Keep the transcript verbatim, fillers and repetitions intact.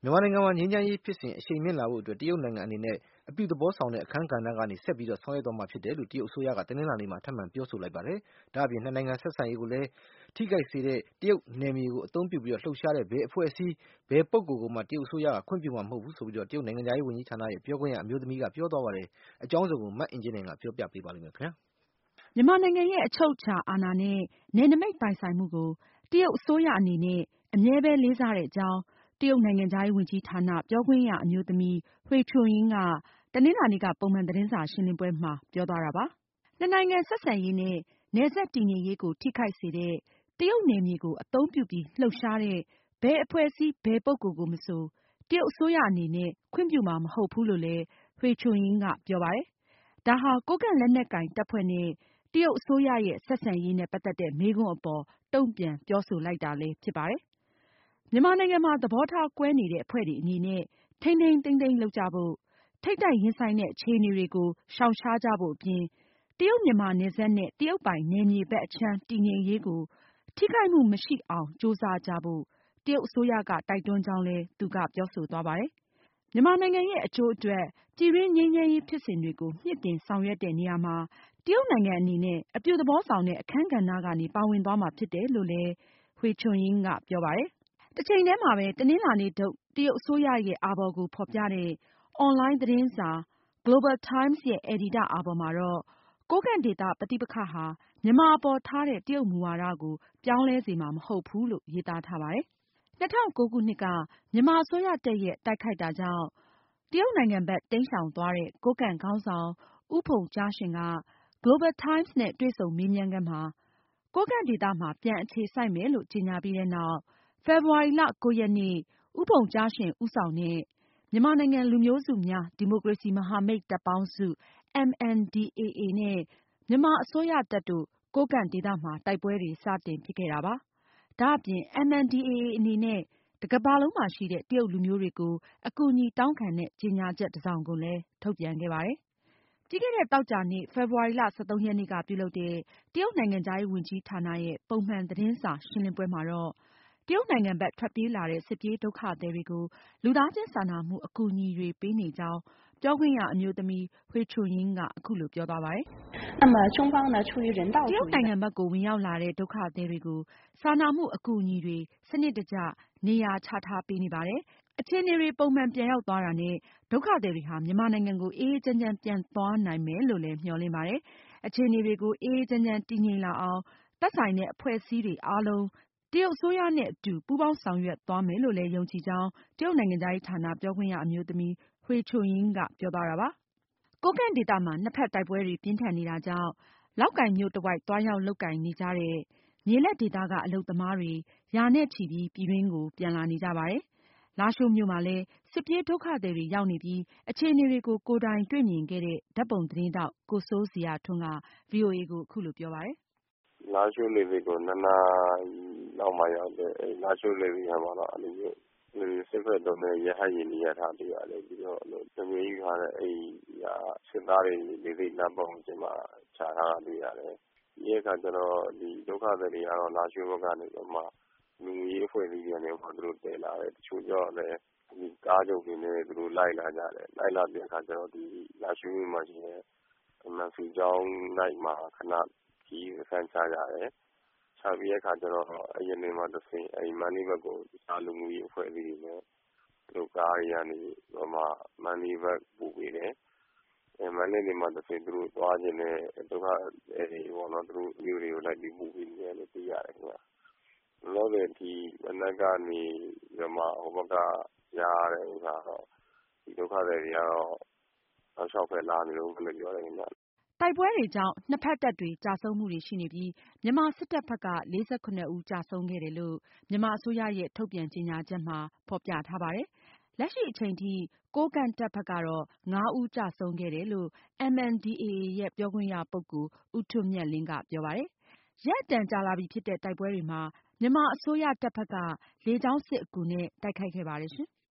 မြန်မာနိုင်ငံမှာငြိမ်းချမ်းရေးဖြစ်စဉ်အရှိန်မြင့်လာဖို့အတွက်တရုတ်နိုင်ငံအနေနဲ့အပြုသဘောဆောင်တဲ့အခန်းကဏ္ဍကနေဆက်ပြီးဆောင်ရွက်သွားမှာဖြစ်တယ်လို့တရုတ်အစိုးရကတနင်္လာနေ့မှာထပ်မံပြောဆိုလိုက်ပါတယ်။ဒါ့အပြင်နှစ်နိုင်ငံဆက်ဆံရေးကိုလည်းထိခိုက်စေတဲ့တရုတ်နယ်မြေကိုအသုံးပြုပြီးလှုပ်ရှားတဲ့ဘယ်အဖွဲ့အစည်းဘယ်ပုဂ္ဂိုလ်ကိုမှတရုတ်အစိုးရကခွင့်ပြုမှာမဟုတ်ဘူးဆိုပြီးတရုတ်နိုင်ငံခြားရေးဝန်ကြီးဌာနရဲ့ပြောခွင့်ရအမျိုးသမီးကပြောသွားပါတယ်။အကြောင်းစုံကိုမအင်ကြင်းနိုင်ကပြောပြပေးပါလိမ့်မယ်ခင်ဗျာ။မြန်မာနိုင်ငံရဲ့အချုပ်အခြာအာဏာနဲ့နယ်နိမိတ်ပိုင်ဆိုင်မှုကိုတရုတ်အစိုးရအနေနဲ့အမြဲပဲလေးစားတဲ့အကြောင်းတရုတ်နိုင်ငံခြားရေးဝန်ကြီးဌာနပြောခွင့်ရအမျိုးသမီး Hui Chunying ကတနင်္လာနေ့ကပုံမှန်သတင်းစာရှင်းလင်းပွဲမှာပြောသွားတာပါ။နှစ်နိုင်ငံဆက်ဆံရေးနဲ့နယ်စပ်တည်ငြိမ်ရေးကိုထိခိုက်စေတဲ့တရုတ်နယ်မြေကိုအသုံးပြုပြီးလှုပ်ရှားတဲ့ဘယ်အဖွဲ့အစည်းဘယ်ပုဂ္ဂိုလ်ကိုမဆိုတရုတ်အစိုးရအနေနဲ့ခွင့်ပြုမှာမဟုတ်ဘူးလို့လည်း Hui Chunying ကပြောပါတယ်။ဒါဟာကိုးကန့်လက်နက်ကိုင်တပ်ဖွဲ့နဲ့တရုတ်အစိုးရရဲ့ဆက်ဆံရေးနဲ့ပတ်သက်တဲ့မေးခွန်းအပေါ်တုံ့ပြန်ပြောဆိုလိုက်တာလည်းဖြစ်ပါတယ်။မြန်မာနိုင်ငံမှာသဘောထားကွဲနေတဲ့အဖွဲ့တွေအနေနဲ့ထိန်းထိန်းသိမ်းသိမ်းလုပ်ကြဖို့ထိပ်တိုက်ရင်ဆိုင်တဲ့အခြေအနေတွေကိုရှောင်ရှားကြဖို့အပြင်တရုတ်မြန်မာနယ်စပ်နဲ့တရုတ်ပိုင်နယ်မြေဘက်အခြမ်းတည်ငြိမ်ရေးကိုထိခိုက်မှုမရှိအောင်ကြိုးစားကြဖို့တရုတ်အစိုးရကတိုက်တွန်းကြောင်းလည်းသူကပြောဆိုသွားပါတယ်။မြန်မာနိုင်ငံရဲ့အကျိုးအတွက်ပြည်တွင်းငြိမ်းချမ်းရေးဖြစ်စဉ်တွေကိုမြှင့်တင်ဆောင်ရွက်တဲ့နေရာမှာတရုတ်နိုင်ငံအနေနဲ့အပြုသဘောဆောင်တဲ့အခန်းကဏ္ဍကနေပါဝင်သွားမှာဖြစ်တယ်လို့လည်း Hui Chunying ကပြောပါတယ်။တချိန်တည်းမှာပဲတနင်္လာနေ့ထုတ်တရုတ်အစိုးရရဲ့အာဘော်ကိုဖော်ပြတဲ့အွန်လိုင်းသတင်းစာ Global Times ရဲ့အယ်ဒီတာအာဘော်မှာတော့ကိုးကန့်ဒေသပဋိပက္ခဟာမြန်မာအပေါ်ထားတဲ့တရုတ်မူဝါဒကိုပြောင်းလဲစေမှာမဟုတ်ဘူးလို့ရေးသားထားပါတယ်။၂၀၀၉ခုနှစ်ကမြန်မာအစိုးရတပ်ရဲ့တိုက်ခိုက်တာကြောင့်တရုတ်နိုင်ငံဘက်တိမ်းရှောင်သွားတဲ့ကိုးကန့်ခေါင်းဆောင်ဦးဖုန်ကျားရှင်က Global Times နဲ့တွေ့ဆုံမေးမြန်းခန်းမှာကိုးကန့်ဒေသမှာပြန်အခြေစိုက်မယ်လို့ကြေညာပြီးတဲ့နောက်ဖေဖေါ်ဝါရီလ ၉ ရက်နေ့ဦးဖုန်ကျားရှင်ဦးဆောင်တဲ့မြန်မာနိုင်ငံလူမျိုးစုများဒီမိုကရေစီမဟာမိတ်တပ်ပေါင်းစု M N D A A နဲ့မြန်မာအစိုးရတပ်တို့ကိုးကန့်ဒေသမှာတိုက်ပွဲတွေစတင်ဖြစ်ခဲ့တာပါ။ဒါ့အပြင် M N D A A အနေနဲ့တကမ္ဘာလုံးမှာရှိတဲ့တရုတ်လူမျိုးတွေကိုအကူအညီတောင်းခံတဲ့ကြေညာချက်တစောင်ကိုလည်းထုတ်ပြန်ခဲ့ပါတယ်။ပြီးခဲ့တဲ့သောကြာနေ့ဖေဖေါ်ဝါရီလ ၁၃ ရက်နေ့ကပြုလုပ်တဲ့တရုတ်နိုင်ငံခြားရေးဝန်ကြီးဌာနရဲ့ပုံမှန်သတင်းစာရှင်းလင်းပွဲမှာတော့တရုတ်နိုင်ငံဘက်ထွက်ပြေးလာတဲ့စစ်ပြေးဒုက္ခသည်တွေကိုလူသားချင်းစာနာမှုအကူအညီတွေပေးနေကြောင်းပြောခွင့်ရအမျိုးသမီး Hui Chunying ကအခုလိုပြောသွားပါတယ်။ "那么中方呢出于人道主义တရုတ်နိုင်ငံဘက်ကိုဝင်ရောက်လာတဲ့ဒုက္ခသည်တွေကိုစာနာမှုအကူအညီတွေစနစ်တကျနေရာချထားပေးနေပါတယ်။ အခြေအနေတွေပုံမှန်ပြန်ရောက်သွားတာနဲ့ဒုက္ခသည်တွေဟာမြန်မာနိုင်ငံကိုအေးအေးချမ်းချမ်းပြန်သွားနိုင်မယ်လို့လည်းမျှော်လင့်ပါတယ်။ အခြေအနေတွေကိုအေးအေးချမ်းချမ်းတည်ငြိမ်လာအောင်သက်ဆိုင်တဲ့အဖွဲ့အစည်းတွေအားလုံးတရုတ်အစိုးရနဲ့အတူပူးပေါင်းဆောင်ရွက်သွားမယ်လို့လည်းယုံကြည်ကြောင်းတရုတ်နိုင်ငံခြားရေးဌာနပြောခွင့်ရအမျိုးသမီး Hui Chunying ကပြောသွားတာပါ။ကိုးကန့်ဒေသမှာနှစ်ဖက်တိုက်ပွဲတွေပြင်းထန်နေတာကြောင့်လောက်ကိုင်မြို့တဝိုက်သွားရောက်လုပ်ကိုင်နေကြတဲ့မြေလက်ဒေသကအလုပ်သမားတွေရာနဲ့ချီပြီးပြည်တွင်းကိုပြန်လာနေကြပါတယ်။လားရှိုးမြို့မှာလည်းစစ်ပြေးဒုက္ခသည်တွေရောက်နေပြီးအခြေအနေတွေကိုကိုယ်တိုင်တွေ့မြင်ခဲ့တဲ့ဓါတ်ပုံသတင်းထောက်ကိုစိုးဇေယျထွန်းက ဗွီအိုအေကိုအခုလိုပြောပါတယ်။ "လားရှိုးလေဆိပ်ကိုနှစ်နာရီလောက်မှရောက်တယ်။ လားရှိုးလေဆိပ်မှာတော့စစ်ဖက်သုံးတဲ့ရဟတ်ယာဉ်တွေရပ်ထားပေးရတယ်။ ပြီးတော့လုံခြုံရေးယူထားတဲ့စစ်သားတွေလေဆိပ်လမ်းပတ်ဝန်းကျင်မှာချထားတာတွေ့ရတယ်။ ပြီးတဲ့အခါကျတော့ဒီဒုက္ခသည်တွေကတော့လားရှိုးဘက်ကနေပြီးတော့မှလူမှုရေးအဖွဲ့အစည်းတွေကနေပြီးတော့သူတို့သယ်လာတယ်။ တချို့ကျတော့လည်းကားချုပ်တွေနဲ့သူတို့လိုက်လာကြတယ်။ လိုက်လာပြီးတဲ့အခါကျတော့ဒီလားရှိုးမြို့မှာရှိတဲ့မန်ဆူကျောင်းတိုက်မှာခဏခရီးစခန်းချကြတယ်။ ချပြီးတဲ့အခါကျတော့အဲဒီကနေမှတဆင့်မန္တလေးဘက်ကိုတခြားလူမှုရေးအဖွဲ့အစည်းတွေနဲ့သူတို့ကားတွေကနေပြီးတော့မှမန္တလေးဘက်ပို့ပေးတယ်။ မန္တလေးကနေမှတဆင့်သူတို့သွားချင်တဲ့ဒုက္ခသည်တွေပေါ့နော်သူတို့မြို့တွေကိုလိုက်ပြီးပို့ပေးနေတယ်လို့သိရတယ်ခင်ဗျ။ လောလောဆယ်အထိမနက်ကနေပြီးတော့မှဟိုဘက်ကကြားရတဲ့ဥစ္စာကတော့ဒီဒုက္ခသည်တွေကတော့တောက်လျှောက်ပဲလာနေတုန်းပဲလို့ပြောတယ်ခင်ဗျ။ " တိုက်ပွဲတွေကြောင့်နှစ်ဖက်တပ်တွေကျဆုံးမှုတွေရှိနေပြီးမြန်မာစစ်တပ်ဘက်က လေးဆယ့်ခုနှစ်ဦးကျဆုံးခဲ့တယ်လို့မြန်မာအစိုးရရဲ့ထုတ်ပြန်ကြေညာချက်မှာဖေါ်ပြထားပါတယ်။ လက်ရှိအချိန်ထိကိုးကန့်တပ်ဘက်ကတော့ ငါးဦးကျဆုံးခဲ့တယ်လို့ M N D A A ရဲ့ပြောခွင့်ရပုဂ္ဂိုလ် ဦးထွဋ်မြတ်လင်းကပြောပါတယ်။ ရက်အတန်ကြာလာပြီဖြစ်တဲ့တိုက်ပွဲတွေမှာမြန်မာအစိုးရတပ်ဘက်ကလေကြောင်းစစ်အကူနဲ့တိုက်ခိုက်ခဲ့ပါတယ်ရှင်။